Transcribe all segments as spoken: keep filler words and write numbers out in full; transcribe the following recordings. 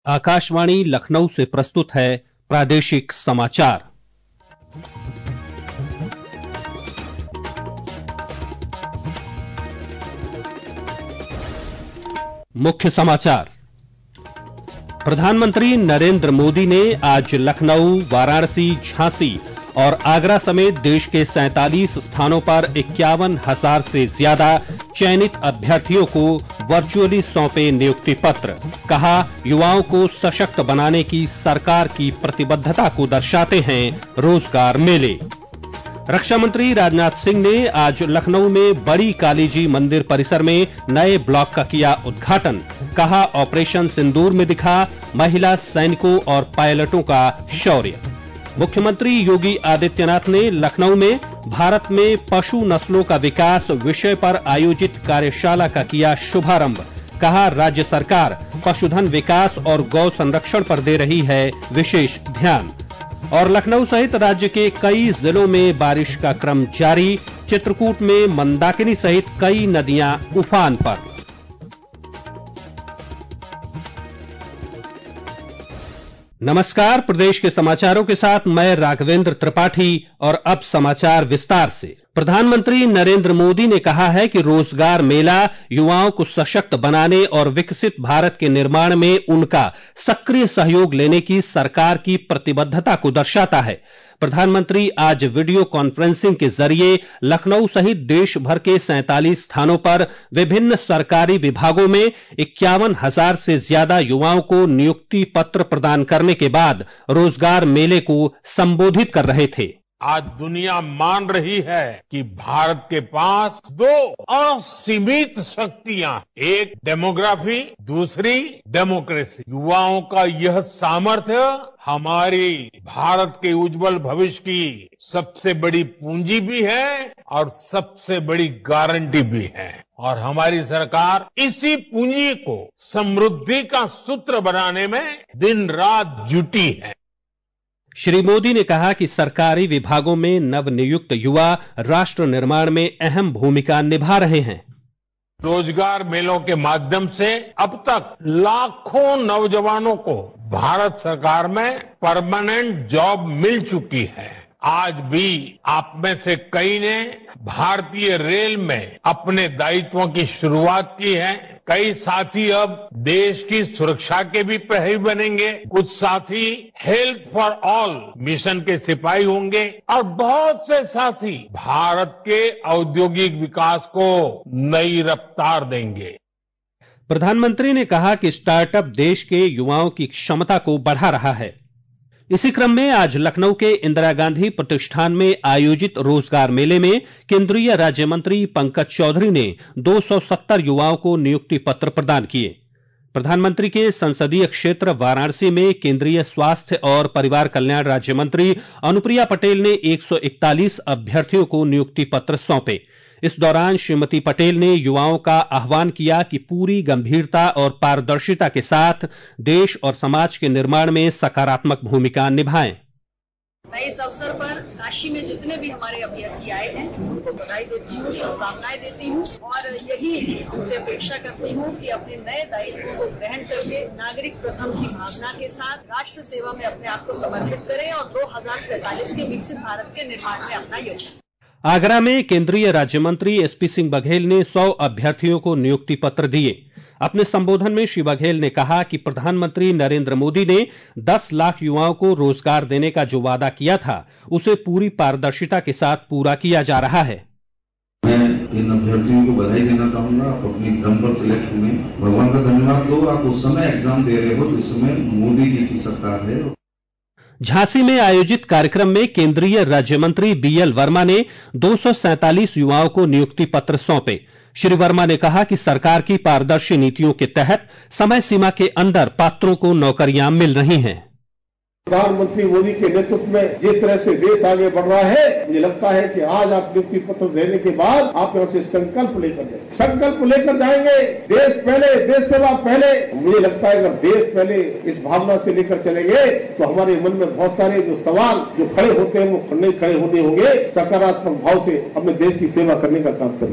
आकाशवाणी लखनऊ से प्रस्तुत है प्रादेशिक समाचार। मुख्य समाचार। प्रधानमंत्री नरेंद्र मोदी ने आज लखनऊ, वाराणसी, झांसी और आगरा समेत देश के सैंतालीस स्थानों पर इक्यावन हजार से ज्यादा चयनित अभ्यर्थियों को वर्चुअली सौंपे नियुक्ति पत्र। कहा, युवाओं को सशक्त बनाने की सरकार की प्रतिबद्धता को दर्शाते हैं रोजगार मेले। रक्षा मंत्री राजनाथ सिंह ने आज लखनऊ में बड़ी कालीजी मंदिर परिसर में नए ब्लॉक का किया उद्घाटन। कहा, ऑपरेशन सिंदूर में दिखा महिला सैनिकों और पायलटों का शौर्य। मुख्यमंत्री योगी आदित्यनाथ ने लखनऊ में भारत में पशु नस्लों का विकास विषय पर आयोजित कार्यशाला का किया शुभारंभ। कहा, राज्य सरकार पशुधन विकास और गौ संरक्षण पर दे रही है विशेष ध्यान। और लखनऊ सहित राज्य के कई जिलों में बारिश का क्रम जारी। चित्रकूट में मंदाकिनी सहित कई नदियां उफान पर। नमस्कार, प्रदेश के समाचारों के साथ मैं राघवेंद्र त्रिपाठी। और अब समाचार विस्तार से। प्रधानमंत्री नरेंद्र मोदी ने कहा है कि रोजगार मेला युवाओं को सशक्त बनाने और विकसित भारत के निर्माण में उनका सक्रिय सहयोग लेने की सरकार की प्रतिबद्धता को दर्शाता है। प्रधानमंत्री आज वीडियो कॉन्फ्रेंसिंग के जरिए लखनऊ सहित देश भर के सैंतालीस स्थानों पर विभिन्न सरकारी विभागों में इक्यावन हजार से ज्यादा युवाओं को नियुक्ति पत्र प्रदान करने के बाद रोजगार मेले को संबोधित कर रहे थे। आज दुनिया मान रही है कि भारत के पास दो असीमित शक्तियां, एक डेमोग्राफी, दूसरी डेमोक्रेसी। युवाओं का यह सामर्थ्य हमारी भारत के उज्जवल भविष्य की सबसे बड़ी पूंजी भी है और सबसे बड़ी गारंटी भी है। और हमारी सरकार इसी पूंजी को समृद्धि का सूत्र बनाने में दिन रात जुटी है। श्री मोदी ने कहा कि सरकारी विभागों में नवनियुक्त युवा राष्ट्र निर्माण में अहम भूमिका निभा रहे हैं। रोजगार मेलों के माध्यम से अब तक लाखों नौजवानों को भारत सरकार में परमानेंट जॉब मिल चुकी है। आज भी आप में से कई ने भारतीय रेल में अपने दायित्वों की शुरुआत की है। कई साथी अब देश की सुरक्षा के भी प्रहरी बनेंगे, कुछ साथी हेल्थ फॉर ऑल मिशन के सिपाही होंगे और बहुत से साथी भारत के औद्योगिक विकास को नई रफ्तार देंगे। प्रधानमंत्री ने कहा कि स्टार्टअप देश के युवाओं की क्षमता को बढ़ा रहा है। इसी क्रम में आज लखनऊ के इंदिरा गांधी प्रतिष्ठान में आयोजित रोजगार मेले में केंद्रीय राज्य मंत्री पंकज चौधरी ने दो सौ सत्तर युवाओं को नियुक्ति पत्र प्रदान किए। प्रधानमंत्री के संसदीय क्षेत्र वाराणसी में केंद्रीय स्वास्थ्य और परिवार कल्याण राज्य मंत्री अनुप्रिया पटेल ने एक सौ इकतालीस अभ्यर्थियों को नियुक्ति पत्र सौंपे। इस दौरान श्रीमती पटेल ने युवाओं का आह्वान किया कि पूरी गंभीरता और पारदर्शिता के साथ देश और समाज के निर्माण में सकारात्मक भूमिका निभाएं। मैं इस अवसर पर काशी में जितने भी हमारे अभ्यर्थी आए हैं उनको बधाई देती हूँ, शुभकामनाएं देती हूँ और यही उनसे अपेक्षा करती हूँ कि अपने नए दायित्वों को ग्रहण करके नागरिक प्रथम की भावना के साथ राष्ट्र सेवा में अपने आप को समर्पित करें और दो हजार सैंतालीस के विकसित भारत के निर्माण में अपना योगदान। आगरा में केंद्रीय राज्य मंत्री एसपी सिंह बघेल ने सौ अभ्यर्थियों को नियुक्ति पत्र दिए। अपने संबोधन में श्री बघेल ने कहा कि प्रधानमंत्री नरेंद्र मोदी ने दस लाख युवाओं को रोजगार देने का जो वादा किया था उसे पूरी पारदर्शिता के साथ पूरा किया जा रहा है। मैं इन अभ्यर्थियों को बधाई देना चाहूंगा। आप अपनी क्रम पर सिलेक्ट हुए, भगवान का धन्यवाद दो। आप उस समय एग्जाम दे रहे हो जिस समय मोदी जी की सरकार है। झांसी में आयोजित कार्यक्रम में केंद्रीय राज्य मंत्री बीएल वर्मा ने दो सौ सैंतालीस युवाओं को नियुक्ति पत्र सौंपे। श्री वर्मा ने कहा कि सरकार की पारदर्शी नीतियों के तहत समय सीमा के अंदर पात्रों को नौकरियां मिल रही हैं। प्रधानमंत्री मोदी के नेतृत्व में जिस तरह से देश आगे बढ़ रहा है, मुझे लगता है कि आज आप नियुक्ति पत्र देने के बाद आप यहाँ से संकल्प लेकर जाएंगे, संकल्प लेकर जाएंगे। देश पहले, देश सेवा पहले। मुझे लगता है अगर देश पहले इस भावना से लेकर चलेंगे तो हमारे मन में बहुत सारे जो सवाल जो खड़े होते हैं वो नहीं खड़े होने होंगे। सकारात्मक भाव से अपने देश की सेवा करने का काम करें।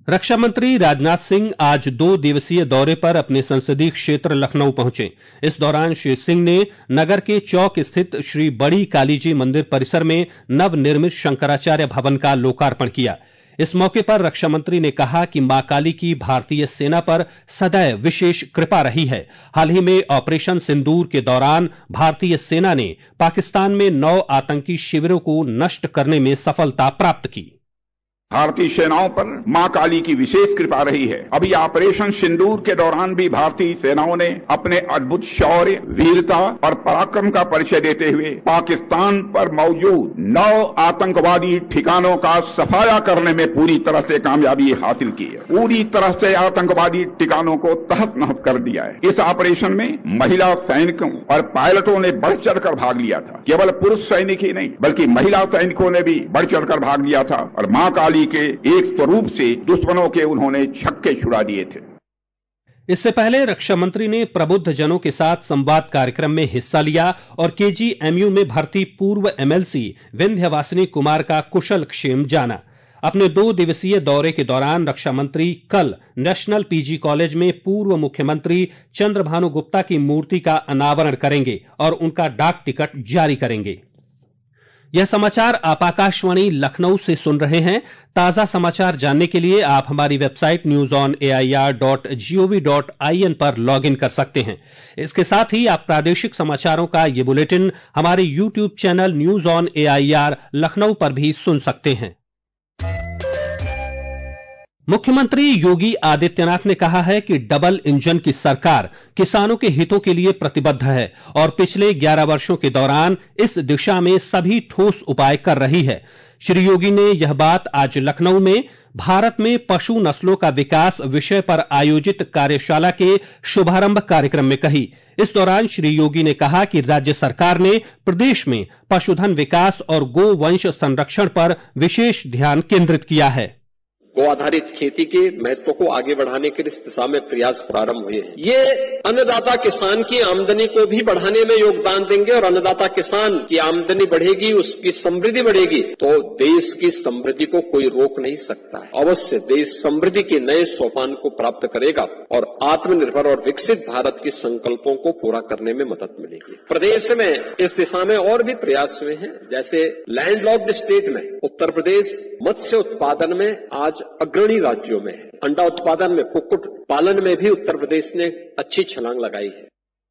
रक्षा मंत्री राजनाथ सिंह आज दो दिवसीय दौरे पर अपने संसदीय क्षेत्र लखनऊ पहुंचे। इस दौरान श्री सिंह ने नगर के चौक स्थित श्री बड़ी कालीजी मंदिर परिसर में नवनिर्मित शंकराचार्य भवन का लोकार्पण किया। इस मौके पर रक्षा मंत्री ने कहा कि मां काली की भारतीय सेना पर सदैव विशेष कृपा रही है। हाल ही में ऑपरेशन सिंदूर के दौरान भारतीय सेना ने पाकिस्तान में नौ आतंकी शिविरों को नष्ट करने में सफलता प्राप्त की। भारतीय सेनाओं पर मां काली की विशेष कृपा रही है। अभी ऑपरेशन सिंदूर के दौरान भी भारतीय सेनाओं ने अपने अद्भुत शौर्य, वीरता और पराक्रम का परिचय देते हुए पाकिस्तान पर मौजूद नौ आतंकवादी ठिकानों का सफाया करने में पूरी तरह से कामयाबी हासिल की है। पूरी तरह से आतंकवादी ठिकानों को तहस नहस कर दिया है। इस ऑपरेशन में महिला सैनिकों और पायलटों ने बढ़ चढ़कर भाग लिया था। केवल पुरुष सैनिक ही नहीं बल्कि महिला सैनिकों ने भी बढ़ चढ़कर भाग लिया था और मां काली के एक स्वरूप से दुश्मनों के उन्होंने छक्के छुड़ा दिए थे। इससे पहले रक्षा मंत्री ने प्रबुद्ध जनों के साथ संवाद कार्यक्रम में हिस्सा लिया और केजीएमयू में भर्ती पूर्व एमएलसी विंध्यवासिनी कुमार का कुशल क्षेम जाना। अपने दो दिवसीय दौरे के दौरान रक्षा मंत्री कल नेशनल पीजी कॉलेज में पूर्व मुख्यमंत्री चंद्रभानु गुप्ता की मूर्ति का अनावरण करेंगे और उनका डाक टिकट जारी करेंगे। यह समाचार आप आकाशवाणी लखनऊ से सुन रहे हैं। ताजा समाचार जानने के लिए आप हमारी website news on A I R dot G O V dot I N पर लॉग इन कर सकते हैं। इसके साथ ही आप प्रादेशिक समाचारों का ये बुलेटिन हमारे YouTube channel news on A I R Lucknow पर भी सुन सकते हैं। मुख्यमंत्री योगी आदित्यनाथ ने कहा है कि डबल इंजन की सरकार किसानों के हितों के लिए प्रतिबद्ध है और पिछले ग्यारह वर्षों के दौरान इस दिशा में सभी ठोस उपाय कर रही है। श्री योगी ने यह बात आज लखनऊ में भारत में पशु नस्लों का विकास विषय पर आयोजित कार्यशाला के शुभारंभ कार्यक्रम में कही। इस दौरान श्री योगी ने कहा कि राज्य सरकार ने प्रदेश में पशुधन विकास और गोवंश संरक्षण पर विशेष ध्यान केंद्रित किया है। गो आधारित खेती के महत्व को आगे बढ़ाने के इस दिशा में प्रयास प्रारंभ हुए हैं। ये अन्नदाता किसान की आमदनी को भी बढ़ाने में योगदान देंगे और अन्नदाता किसान की आमदनी बढ़ेगी, उसकी समृद्धि बढ़ेगी तो देश की समृद्धि को कोई रोक नहीं सकता है। अवश्य देश समृद्धि के नए सोपान को प्राप्त करेगा और आत्मनिर्भर और विकसित भारत के संकल्पों को पूरा करने में मदद मिलेगी। प्रदेश में इस दिशा में और भी प्रयास हुए हैं। जैसे लैंडलॉक्ड स्टेट में उत्तर प्रदेश मत्स्य उत्पादन में आज अग्रणी राज्यों में है। अंडा उत्पादन में, कुक्कुट पालन में भी उत्तर प्रदेश ने अच्छी छलांग लगाई है।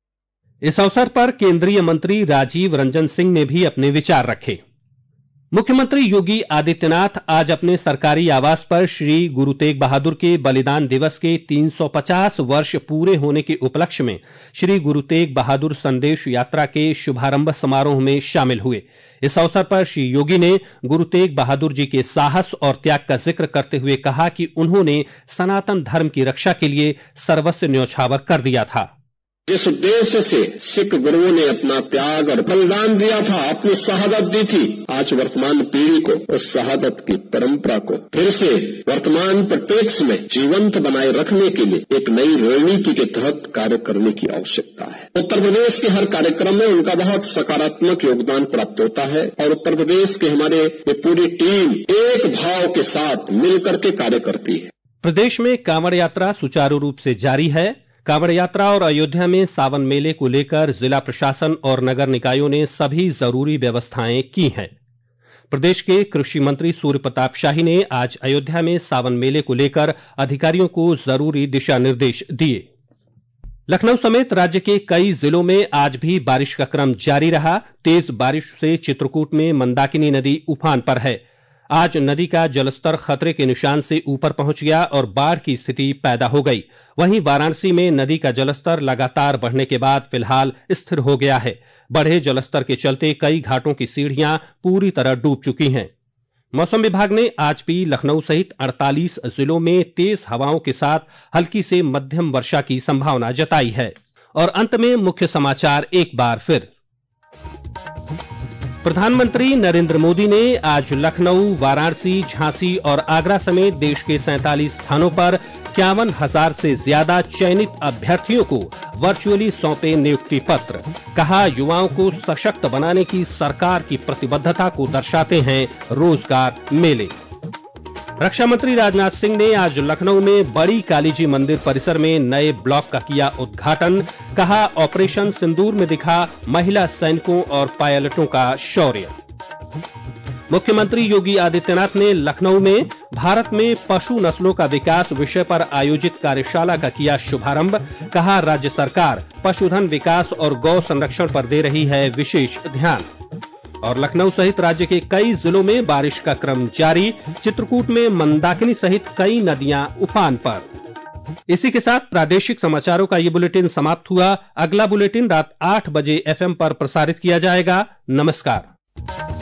इस अवसर पर केंद्रीय मंत्री राजीव रंजन सिंह ने भी अपने विचार रखे। मुख्यमंत्री योगी आदित्यनाथ आज अपने सरकारी आवास पर श्री गुरु तेग बहादुर के बलिदान दिवस के तीन सौ पचास वर्ष पूरे होने के उपलक्ष्य में श्री गुरु तेग बहादुर संदेश यात्रा के शुभारंभ समारोह में शामिल हुए। इस अवसर पर श्री योगी ने गुरु तेग बहादुर जी के साहस और त्याग का जिक्र करते हुए कहा कि उन्होंने सनातन धर्म की रक्षा के लिए सर्वस्व न्यौछावर कर दिया था। जिस उद्देश्य से सिख गुरुओं ने अपना त्याग और बलिदान दिया था, अपनी शहादत दी थी, आज वर्तमान पीढ़ी को उस शहादत की परंपरा को फिर से वर्तमान परिप्रेक्ष्य में जीवंत बनाए रखने के लिए एक नई रणनीति के तहत कार्य करने की आवश्यकता है। उत्तर प्रदेश के हर कार्यक्रम में उनका बहुत सकारात्मक योगदान प्राप्त होता है और उत्तर प्रदेश के हमारे ये पूरी टीम एक भाव के साथ मिलकर के कार्य करती है। प्रदेश में कांवड़ यात्रा सुचारू रूप से जारी है। कांवड़ यात्रा और अयोध्या में सावन मेले को लेकर जिला प्रशासन और नगर निकायों ने सभी जरूरी व्यवस्थाएं की हैं। प्रदेश के कृषि मंत्री सूर्य प्रताप शाही ने आज अयोध्या में सावन मेले को लेकर अधिकारियों को जरूरी दिशा निर्देश दिए। लखनऊ समेत राज्य के कई जिलों में आज भी बारिश का क्रम जारी रहा। तेज बारिश से चित्रकूट में मंदाकिनी नदी उफान पर है। आज नदी का जलस्तर खतरे के निशान से ऊपर पहुंच गया और बाढ़ की स्थिति पैदा हो गई। वहीं वाराणसी में नदी का जलस्तर लगातार बढ़ने के बाद फिलहाल स्थिर हो गया है। बढ़े जलस्तर के चलते कई घाटों की सीढ़ियां पूरी तरह डूब चुकी हैं। मौसम विभाग ने आज भी लखनऊ सहित अड़तालीस जिलों में तेज हवाओं के साथ हल्की से मध्यम वर्षा की संभावना जताई है। और अंत में मुख्य समाचार एक बार फिर। प्रधानमंत्री नरेंद्र मोदी ने आज लखनऊ, वाराणसी, झांसी और आगरा समेत देश के सैंतालीस स्थानों पर इक्यावन हजार से ज्यादा चयनित अभ्यर्थियों को वर्चुअली सौंपे नियुक्ति पत्र। कहा, युवाओं को सशक्त बनाने की सरकार की प्रतिबद्धता को दर्शाते हैं रोजगार मेले। रक्षा मंत्री राजनाथ सिंह ने आज लखनऊ में बड़ी कालीजी मंदिर परिसर में नए ब्लॉक का किया उद्घाटन। कहा, ऑपरेशन सिंदूर में दिखा महिला सैनिकों और पायलटों का शौर्य। मुख्यमंत्री योगी आदित्यनाथ ने लखनऊ में भारत में पशु नस्लों का विकास विषय पर आयोजित कार्यशाला का किया शुभारंभ। कहा, राज्य सरकार पशुधन विकास और गौ संरक्षण पर दे रही है विशेष ध्यान। और लखनऊ सहित राज्य के कई जिलों में बारिश का क्रम जारी। चित्रकूट में मंदाकिनी सहित कई नदियां उफान पर। इसी के साथ प्रादेशिक समाचारों का ये बुलेटिन समाप्त हुआ। अगला बुलेटिन रात आठ बजे एफएम पर प्रसारित किया जाएगा। नमस्कार।